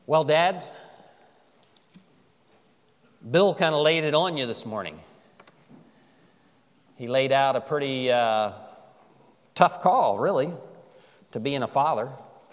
Well, dads, Bill kind of laid it on you this morning. He laid out a pretty tough call, really, to being a father.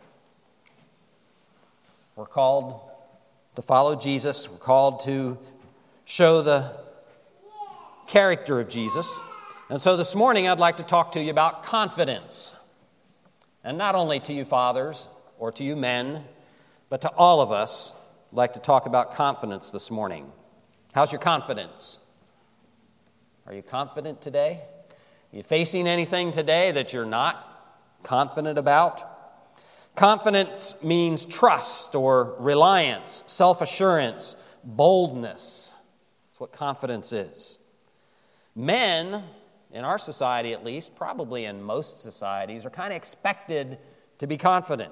We're called to follow Jesus. We're called to show the character of Jesus. And so this morning I'd like to talk to you about confidence. And not only to you fathers or to you men, but to all of us, I'd like to talk about confidence this morning. How's your confidence? Are you confident today? Are you facing anything today that you're not confident about? Confidence means trust or reliance, self-assurance, boldness. That's what confidence is. Men, in our society at least, probably in most societies, are kind of expected to be confident.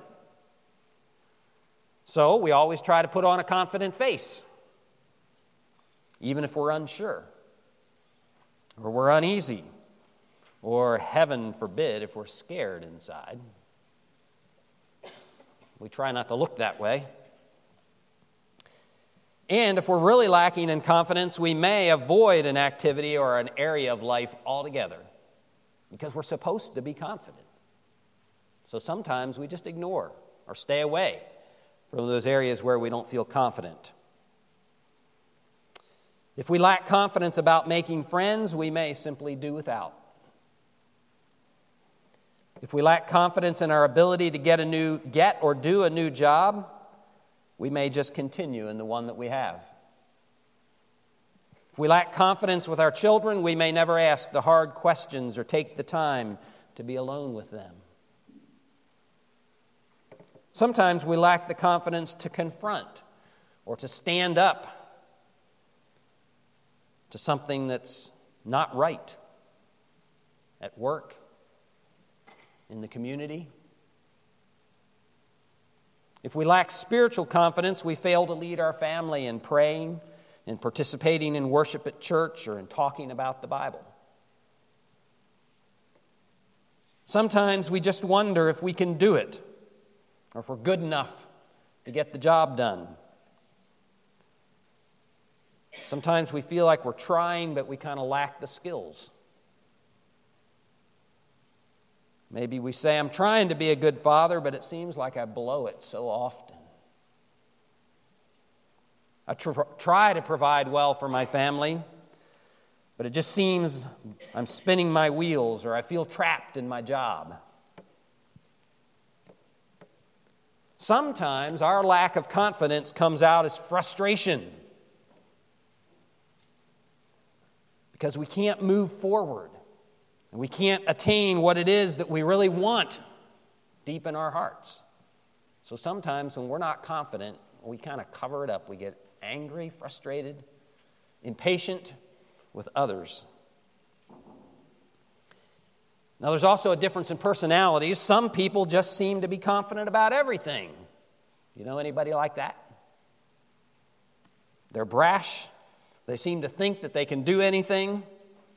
So we always try to put on a confident face, even if we're unsure, or we're uneasy, or heaven forbid, if we're scared inside. We try not to look that way. And if we're really lacking in confidence, we may avoid an activity or an area of life altogether because we're supposed to be confident. So sometimes we just ignore or stay away from those areas where we don't feel confident. If we lack confidence about making friends, we may simply do without. If we lack confidence in our ability to get or do a new job, we may just continue in the one that we have. If we lack confidence with our children, we may never ask the hard questions or take the time to be alone with them. Sometimes we lack the confidence to confront or to stand up to something that's not right at work, in the community. If we lack spiritual confidence, we fail to lead our family in praying, in participating in worship at church, or in talking about the Bible. Sometimes we just wonder if we can do it, or if we're good enough to get the job done. Sometimes we feel like we're trying, but we kind of lack the skills. Maybe we say, I'm trying to be a good father, but it seems like I blow it so often. I try to provide well for my family, but it just seems I'm spinning my wheels or I feel trapped in my job. Sometimes our lack of confidence comes out as frustration because we can't move forward and we can't attain what it is that we really want deep in our hearts. So sometimes when we're not confident, we kind of cover it up. We get angry, frustrated, impatient with others. Now, there's also a difference in personalities. Some people just seem to be confident about everything. You know anybody like that? They're brash. They seem to think that they can do anything.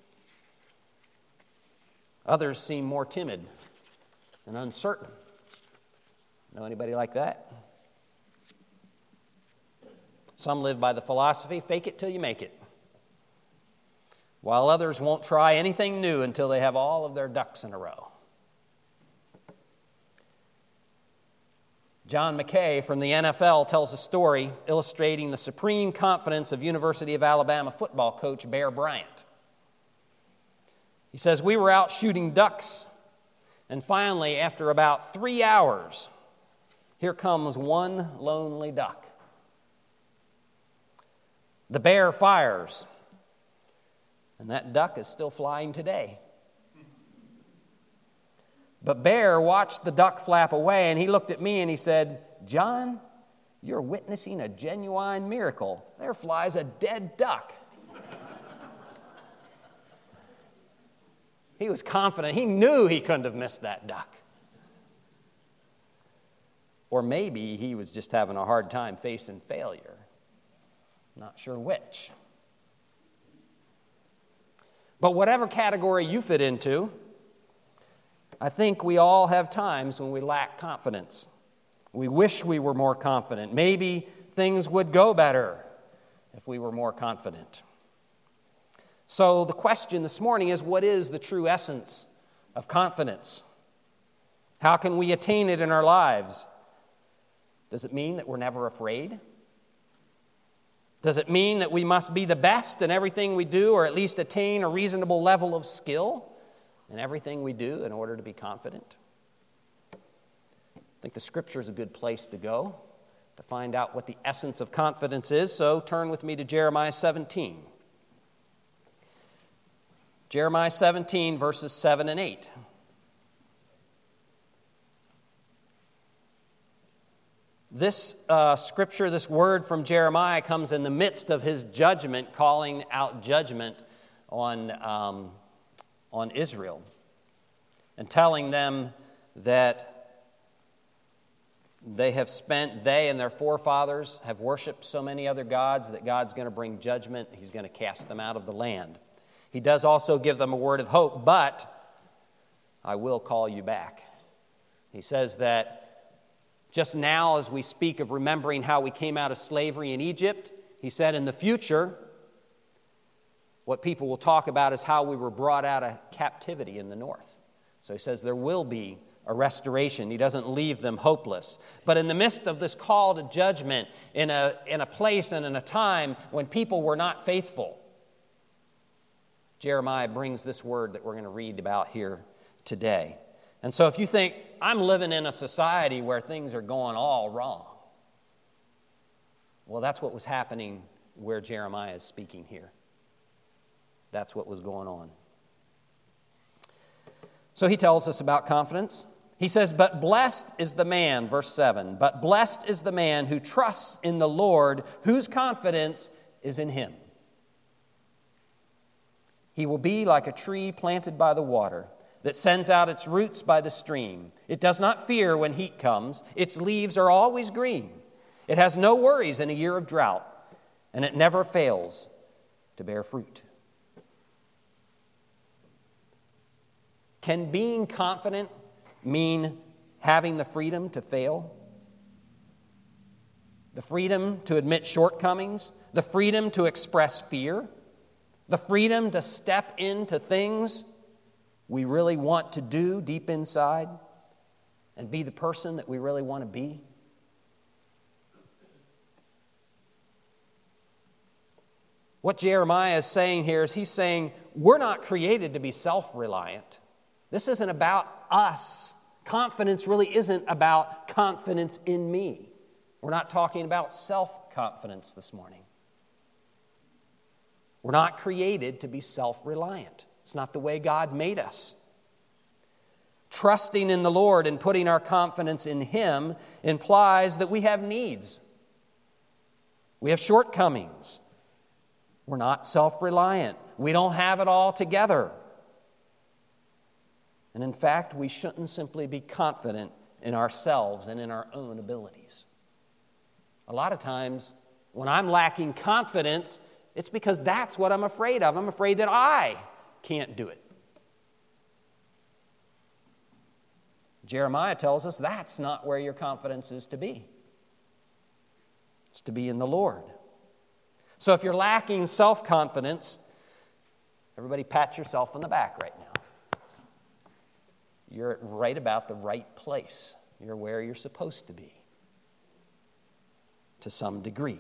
Others seem more timid and uncertain. Know anybody like that? Some live by the philosophy, fake it till you make it. While others won't try anything new until they have all of their ducks in a row. John McKay from the NFL tells a story illustrating the supreme confidence of University of Alabama football coach Bear Bryant. He says, we were out shooting ducks, and finally, after about 3 hours, here comes one lonely duck. The bear fires, and that duck is still flying today. But Bear watched the duck flap away, and he looked at me and he said, John, you're witnessing a genuine miracle. There flies a dead duck. He was confident. He knew he couldn't have missed that duck. Or maybe he was just having a hard time facing failure. Not sure which. But whatever category you fit into, I think we all have times when we lack confidence. We wish we were more confident. Maybe things would go better if we were more confident. So the question this morning is, what is the true essence of confidence? How can we attain it in our lives? Does it mean that we're never afraid? Does it mean that we must be the best in everything we do, or at least attain a reasonable level of skill in everything we do in order to be confident? I think the Scripture is a good place to go to find out what the essence of confidence is. So turn with me to Jeremiah 17. Jeremiah 17, verses 7 and 8. This scripture, this word from Jeremiah comes in the midst of his judgment, calling out judgment on Israel and telling them that they and their forefathers have worshipped so many other gods that God's going to bring judgment. He's going to cast them out of the land. He does also give them a word of hope, but I will call you back. He says that just now, as we speak of remembering how we came out of slavery in Egypt, he said in the future, what people will talk about is how we were brought out of captivity in the north. So he says there will be a restoration. He doesn't leave them hopeless. But in the midst of this call to judgment, in a place and in a time when people were not faithful, Jeremiah brings this word that we're going to read about here today. And so if you think, I'm living in a society where things are going all wrong, well, that's what was happening where Jeremiah is speaking here. That's what was going on. So he tells us about confidence. He says, but blessed is the man, verse 7, but blessed is the man who trusts in the Lord, whose confidence is in him. He will be like a tree planted by the water that sends out its roots by the stream. It does not fear when heat comes. Its leaves are always green. It has no worries in a year of drought, and it never fails to bear fruit. Can being confident mean having the freedom to fail? The freedom to admit shortcomings? The freedom to express fear? The freedom to step into things we really want to do deep inside and be the person that we really want to be? What Jeremiah is saying here is he's saying we're not created to be self-reliant. This isn't about us. Confidence really isn't about confidence in me. We're not talking about self-confidence this morning. We're not created to be self-reliant. It's not the way God made us. Trusting in the Lord and putting our confidence in Him implies that we have needs. We have shortcomings. We're not self-reliant. We don't have it all together. And in fact, we shouldn't simply be confident in ourselves and in our own abilities. A lot of times, when I'm lacking confidence, it's because that's what I'm afraid of. I'm afraid that I can't do it. Jeremiah tells us that's not where your confidence is to be. It's to be in the Lord. So if you're lacking self-confidence, everybody pat yourself on the back right now. You're right about the right place. You're where you're supposed to be, to some degree.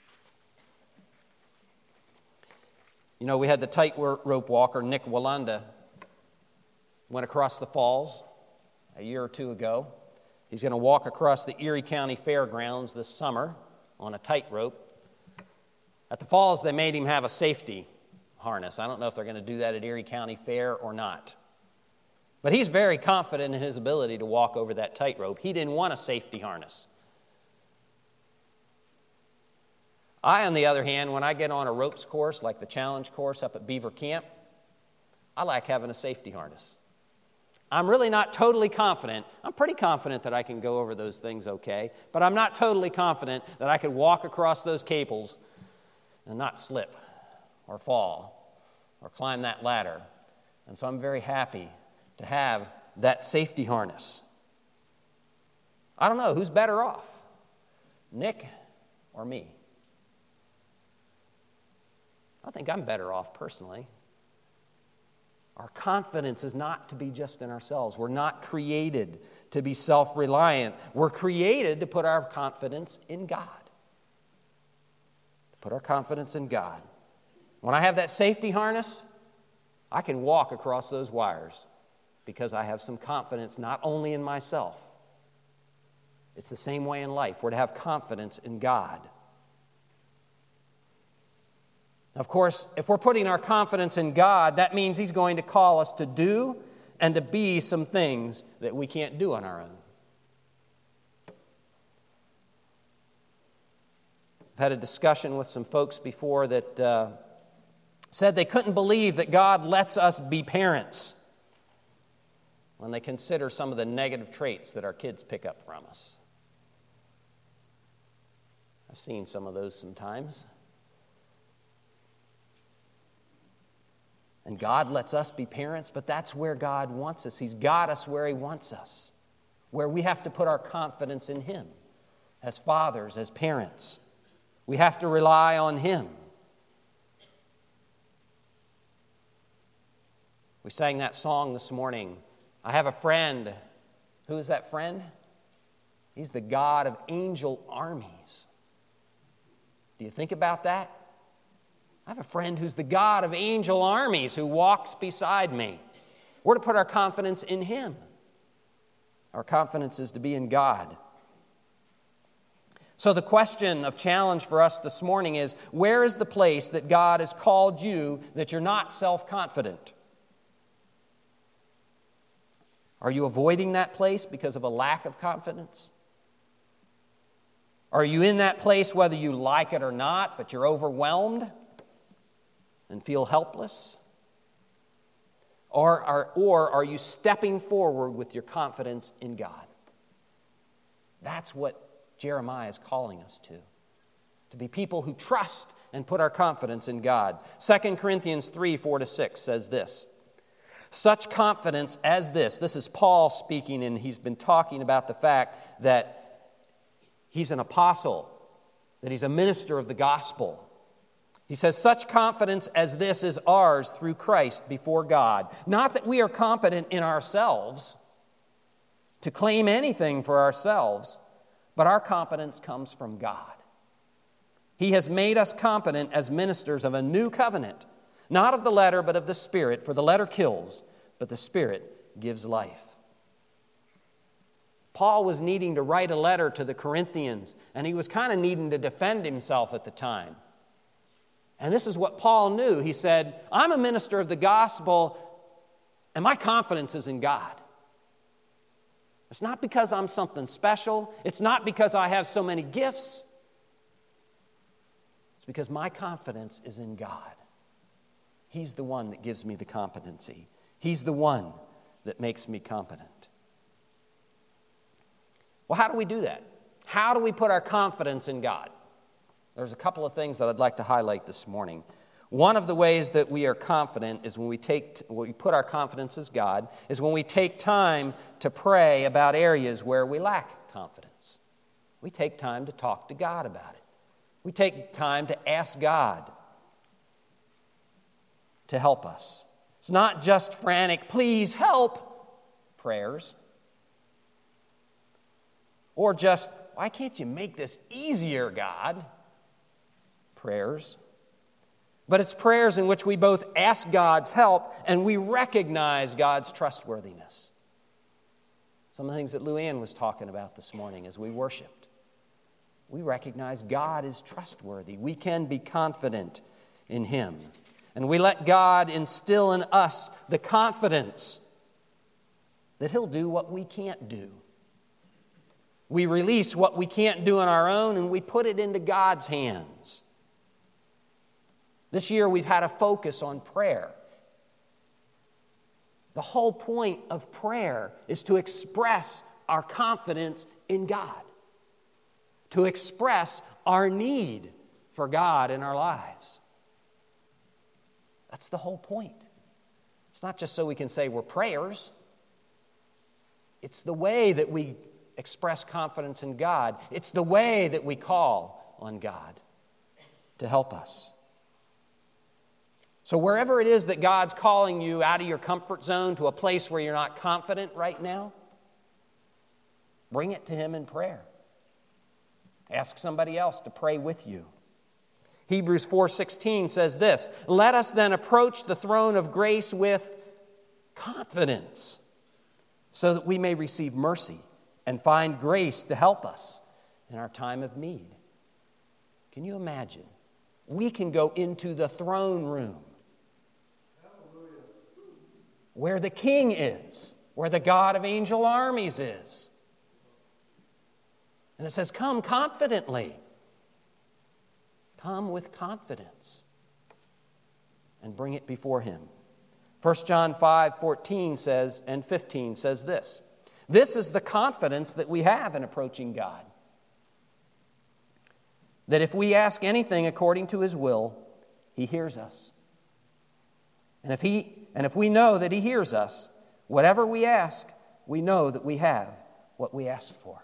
You know, we had the tightrope walker, Nick Walanda, went across the falls a year or two ago. He's going to walk across the Erie County Fairgrounds this summer on a tightrope. At the falls, they made him have a safety harness. I don't know if they're going to do that at Erie County Fair or not. But he's very confident in his ability to walk over that tightrope. He didn't want a safety harness. I, on the other hand, when I get on a ropes course, like the challenge course up at Beaver Camp, I like having a safety harness. I'm really not totally confident. I'm pretty confident that I can go over those things okay, but I'm not totally confident that I could walk across those cables and not slip or fall or climb that ladder. And so I'm very happy to have that safety harness. I don't know, who's better off? Nick or me? I think I'm better off personally. Our confidence is not to be just in ourselves. We're not created to be self-reliant. We're created to put our confidence in God. To put our confidence in God. When I have that safety harness, I can walk across those wires because I have some confidence not only in myself. It's the same way in life. We're to have confidence in God. Of course, if we're putting our confidence in God, that means He's going to call us to do and to be some things that we can't do on our own. I've had a discussion with some folks before that said they couldn't believe that God lets us be parents when they consider some of the negative traits that our kids pick up from us. I've seen some of those sometimes. And God lets us be parents, but that's where God wants us. He's got us where He wants us, where we have to put our confidence in Him as fathers, as parents. We have to rely on Him. We sang that song this morning. I have a friend. Who is that friend? He's the God of angel armies. Do you think about that? I have a friend who's the God of angel armies who walks beside me. We're to put our confidence in Him. Our confidence is to be in God. So the question of challenge for us this morning is, where is the place that God has called you that you're not self-confident? Are you avoiding that place because of a lack of confidence? Are you in that place whether you like it or not, but you're overwhelmed and feel helpless? Or are you stepping forward with your confidence in God? That's what Jeremiah is calling us to be people who trust and put our confidence in God. 2 Corinthians 3:4-6 says this, such confidence as this is Paul speaking, and he's been talking about the fact that he's an apostle, that he's a minister of the gospel. He says, such confidence as this is ours through Christ before God. Not that we are competent in ourselves to claim anything for ourselves, but our competence comes from God. He has made us competent as ministers of a new covenant, not of the letter, but of the Spirit. For the letter kills, but the Spirit gives life. Paul was needing to write a letter to the Corinthians, and he was kind of needing to defend himself at the time. And this is what Paul knew. He said, I'm a minister of the gospel, and my confidence is in God. It's not because I'm something special. It's not because I have so many gifts. It's because my confidence is in God. He's the one that gives me the competency. He's the one that makes me competent. Well, how do we do that? How do we put our confidence in God? There's a couple of things that I'd like to highlight this morning. One of the ways that we are confident is when we put our confidence as God, is when we take time to pray about areas where we lack confidence. We take time to talk to God about it. We take time to ask God to help us. It's not just frantic, please help prayers. Or just, why can't you make this easier, God? Prayers. But it's prayers in which we both ask God's help and we recognize God's trustworthiness. Some of the things that Luann was talking about this morning as we worshiped. We recognize God is trustworthy. We can be confident in Him. And we let God instill in us the confidence that He'll do what we can't do. We release what we can't do on our own and we put it into God's hands. This year we've had a focus on prayer. The whole point of prayer is to express our confidence in God, to express our need for God in our lives. That's the whole point. It's not just so we can say we're prayers. It's the way that we express confidence in God. It's the way that we call on God to help us. So wherever it is that God's calling you out of your comfort zone to a place where you're not confident right now, bring it to Him in prayer. Ask somebody else to pray with you. Hebrews 4:16 says this, "Let us then approach the throne of grace with confidence, so that we may receive mercy and find grace to help us in our time of need." Can you imagine? We can go into the throne room where the King is, where the God of angel armies is. And it says, come confidently. Come with confidence and bring it before Him. 1 John 5:14 says, and 15 says this, "This is the confidence that we have in approaching God, that if we ask anything according to His will, He hears us. And if we know that He hears us, whatever we ask, we know that we have what we asked for."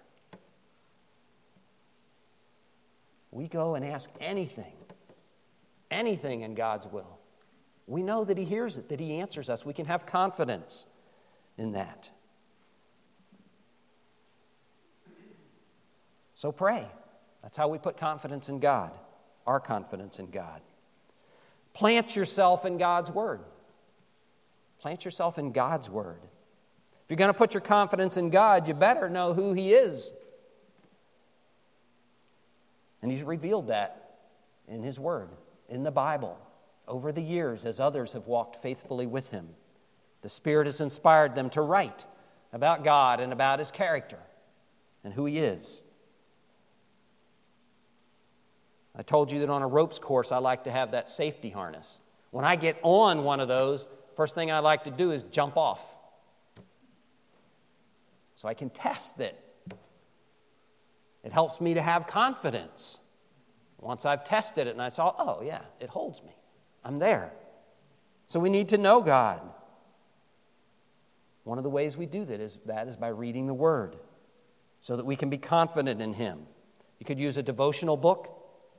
We go and ask anything in God's will. We know that He hears it, that He answers us. We can have confidence in that. So pray. That's how we put confidence in God, our confidence in God. Plant yourself in God's Word. Plant yourself in God's Word. If you're going to put your confidence in God, you better know who He is. And He's revealed that in His Word, in the Bible, over the years as others have walked faithfully with Him. The Spirit has inspired them to write about God and about His character and who He is. I told you that on a ropes course, I like to have that safety harness. When I get on one of those, first thing I like to do is jump off, so I can test it. It helps me to have confidence. Once I've tested it and I saw, oh yeah, it holds me. I'm there. So we need to know God. One of the ways we do that is by reading the Word, so that we can be confident in Him. You could use a devotional book.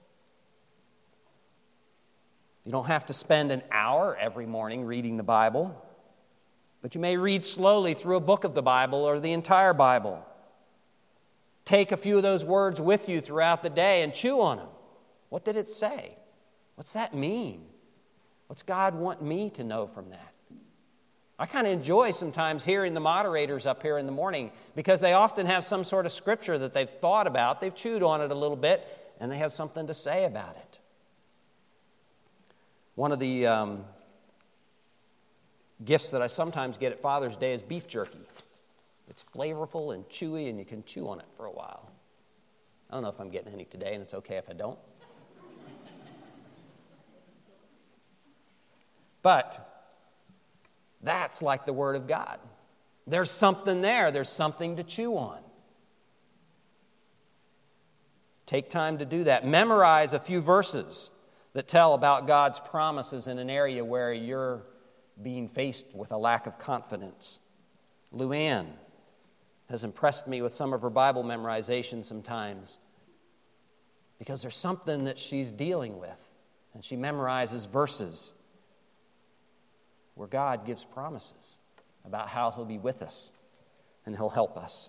You don't have to spend an hour every morning reading the Bible, but you may read slowly through a book of the Bible or the entire Bible. Take a few of those words with you throughout the day and chew on them. What did it say? What's that mean? What's God want me to know from that? I kind of enjoy sometimes hearing the moderators up here in the morning, because they often have some sort of scripture that they've thought about, they've chewed on it a little bit, and they have something to say about it. One of the gifts that I sometimes get at Father's Day is beef jerky. It's flavorful and chewy, and you can chew on it for a while. I don't know if I'm getting any today, and it's okay if I don't. But that's like the Word of God. There's something there. There's something to chew on. Take time to do that. Memorize a few verses that tell about God's promises in an area where you're being faced with a lack of confidence. Luann has impressed me with some of her Bible memorization sometimes, because there's something that she's dealing with, and she memorizes verses where God gives promises about how He'll be with us and He'll help us.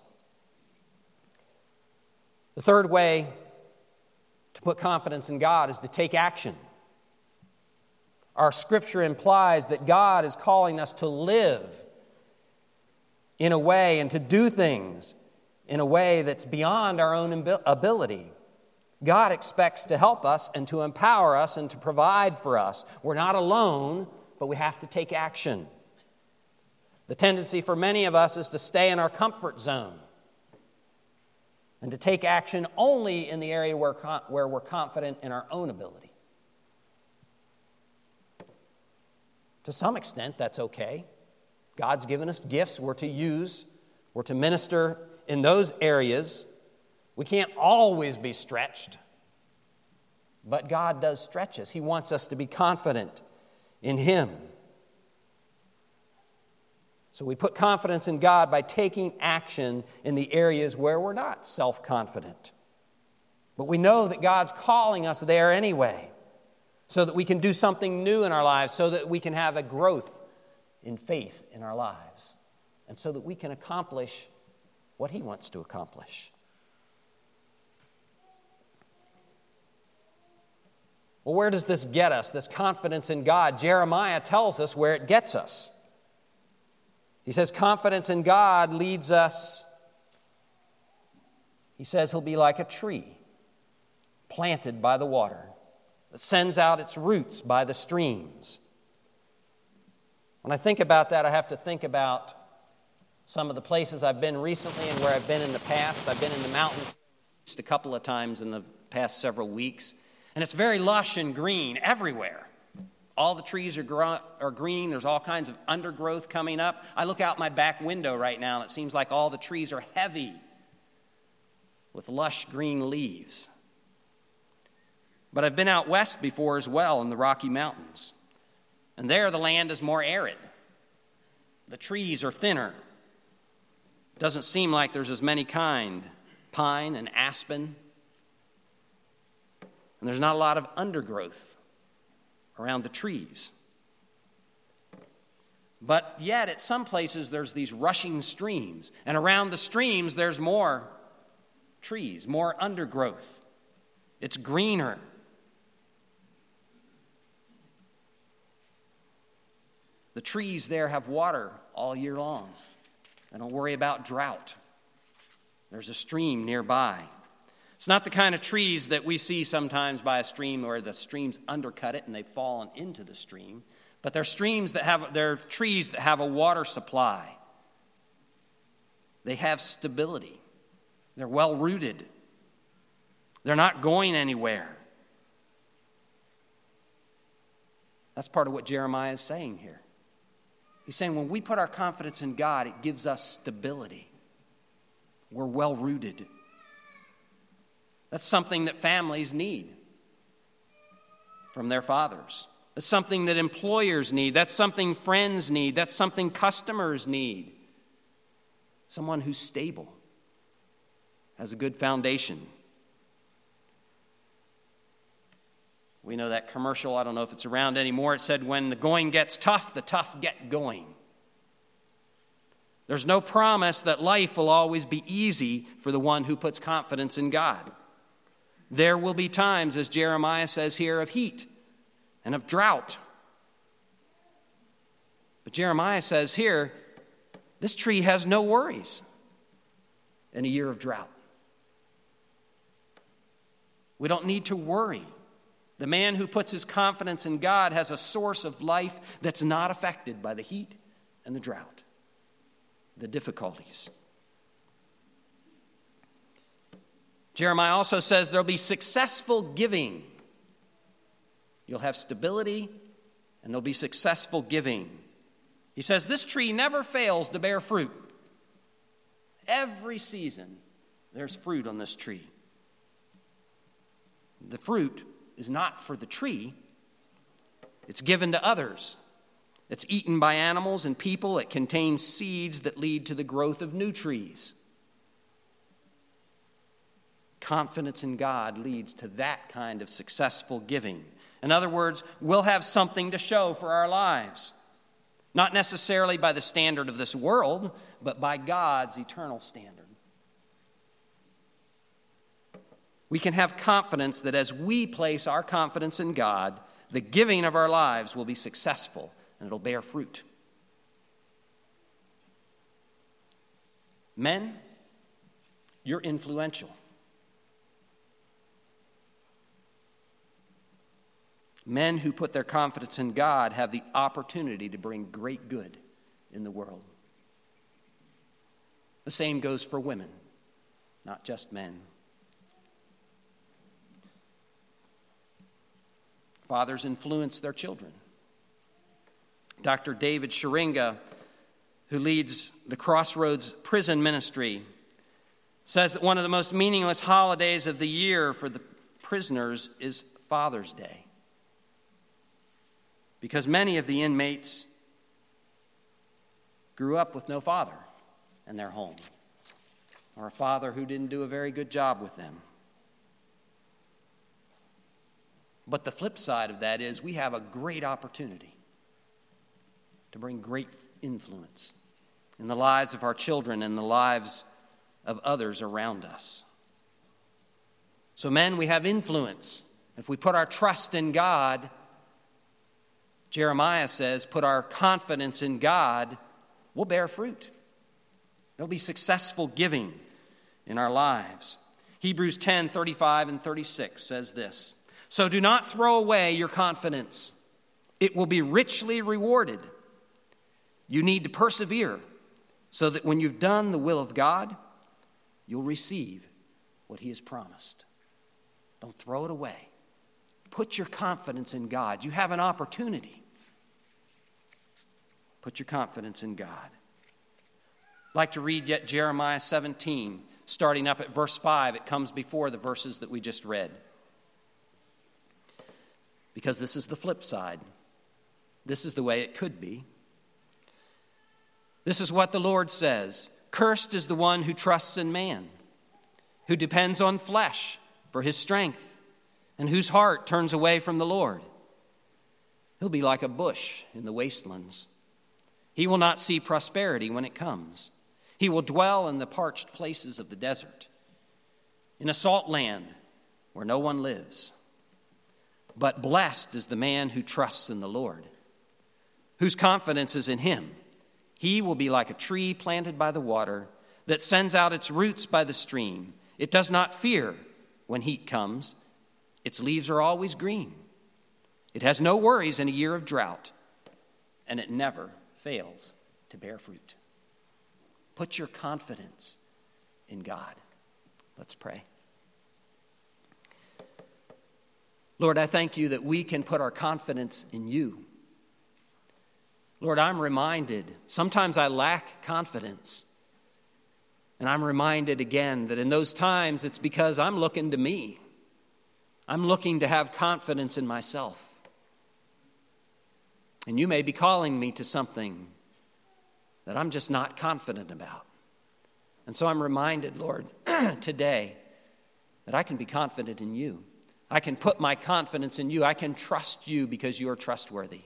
The third way to put confidence in God is to take action. Our scripture implies that God is calling us to live in a way and to do things in a way that's beyond our own ability. God expects to help us and to empower us and to provide for us. We're not alone, but we have to take action. The tendency for many of us is to stay in our comfort zone and to take action only in the area where we're confident in our own ability. To some extent, that's okay. God's given us gifts we're to use, we're to minister in those areas. We can't always be stretched, but God does stretch us. He wants us to be confident in Him. So we put confidence in God by taking action in the areas where we're not self-confident. But we know that God's calling us there anyway, so that we can do something new in our lives, so that we can have a growth in faith in our lives, and so that we can accomplish what He wants to accomplish. Well, where does this get us, this confidence in God? Jeremiah tells us where it gets us. He says confidence in God leads us, he says He'll be like a tree planted by the water that sends out its roots by the streams. When I think about that, I have to think about some of the places I've been recently and where I've been in the past. I've been in the mountains a couple of times in the past several weeks, and it's very lush and green everywhere. All the trees are green. There's all kinds of undergrowth coming up. I look out my back window right now, and it seems like all the trees are heavy with lush green leaves. But I've been out west before as well in the Rocky Mountains, and there the land is more arid. The trees are thinner. It doesn't seem like there's as many kind, pine and aspen, and there's not a lot of undergrowth around the trees. But yet, at some places, there's these rushing streams. And around the streams, there's more trees, more undergrowth. It's greener. The trees there have water all year long. They don't worry about drought. There's a stream nearby. It's not the kind of trees that we see sometimes by a stream where the streams undercut it and they've fallen into the stream. But they're trees that have a water supply. They have stability. They're well rooted. They're not going anywhere. That's part of what Jeremiah is saying here. He's saying when we put our confidence in God, it gives us stability. We're well rooted. That's something that families need from their fathers. That's something that employers need. That's something friends need. That's something customers need. Someone who's stable, has a good foundation. We know that commercial, I don't know if it's around anymore. It said, when the going gets tough, the tough get going. There's no promise that life will always be easy for the one who puts confidence in God. There will be times, as Jeremiah says here, of heat and of drought. But Jeremiah says here, this tree has no worries in a year of drought. We don't need to worry. The man who puts his confidence in God has a source of life that's not affected by the heat and the drought, the difficulties. Jeremiah also says there'll be successful giving. You'll have stability and there'll be successful giving. He says this tree never fails to bear fruit. Every season there's fruit on this tree. The fruit is not for the tree. It's given to others. It's eaten by animals and people. It contains seeds that lead to the growth of new trees. Confidence in God leads to that kind of successful giving. In other words, we'll have something to show for our lives. Not necessarily by the standard of this world, but by God's eternal standard. We can have confidence that as we place our confidence in God, the giving of our lives will be successful and it'll bear fruit. Men, you're influential. Men who put their confidence in God have the opportunity to bring great good in the world. The same goes for women, not just men. Fathers influence their children. Dr. David Sharinga, who leads the Crossroads Prison Ministry, says that one of the most meaningless holidays of the year for the prisoners is Father's Day. Because many of the inmates grew up with no father in their home, or a father who didn't do a very good job with them. But the flip side of that is we have a great opportunity to bring great influence in the lives of our children and the lives of others around us. So men, we have influence. If we put our trust in God, Jeremiah says, put our confidence in God, we'll bear fruit. There'll be successful giving in our lives. Hebrews 10:35 and 36 says this, "So do not throw away your confidence. It will be richly rewarded. You need to persevere so that when you've done the will of God, you'll receive what he has promised." Don't throw it away. Put your confidence in God. You have an opportunity. Put your confidence in God. I'd like to read yet Jeremiah 17, starting up at verse 5. It comes before the verses that we just read, because this is the flip side. This is the way it could be. This is what the Lord says. "Cursed is the one who trusts in man, who depends on flesh for his strength, and whose heart turns away from the Lord. He'll be like a bush in the wastelands. He will not see prosperity when it comes. He will dwell in the parched places of the desert, in a salt land where no one lives. But blessed is the man who trusts in the Lord, whose confidence is in him. He will be like a tree planted by the water that sends out its roots by the stream. It does not fear when heat comes. Its leaves are always green. It has no worries in a year of drought, and it never fails to bear fruit." Put your confidence in God. Let's pray. Lord, I thank you that we can put our confidence in you. Lord, I'm reminded, sometimes I lack confidence. And I'm reminded again that in those times it's because I'm looking to me. I'm looking to have confidence in myself. And you may be calling me to something that I'm just not confident about. And so I'm reminded, Lord, today that I can be confident in you. I can put my confidence in you. I can trust you because you are trustworthy.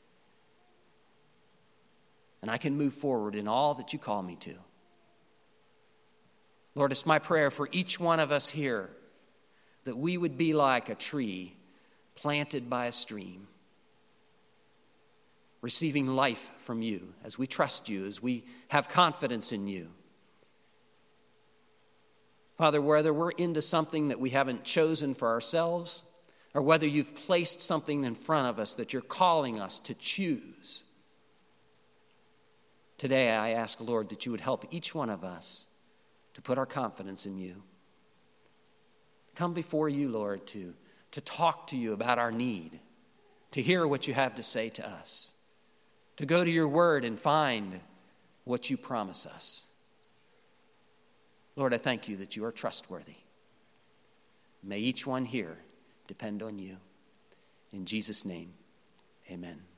And I can move forward in all that you call me to. Lord, it's my prayer for each one of us here that we would be like a tree planted by a stream, receiving life from you as we trust you, as we have confidence in you. Father, whether we're into something that we haven't chosen for ourselves, or whether you've placed something in front of us that you're calling us to choose, today I ask, Lord, that you would help each one of us to put our confidence in you. Come before you, Lord, to talk to you about our need, to hear what you have to say to us, to go to your word and find what you promise us. Lord, I thank you that you are trustworthy. May each one here depend on you. In Jesus' name, amen.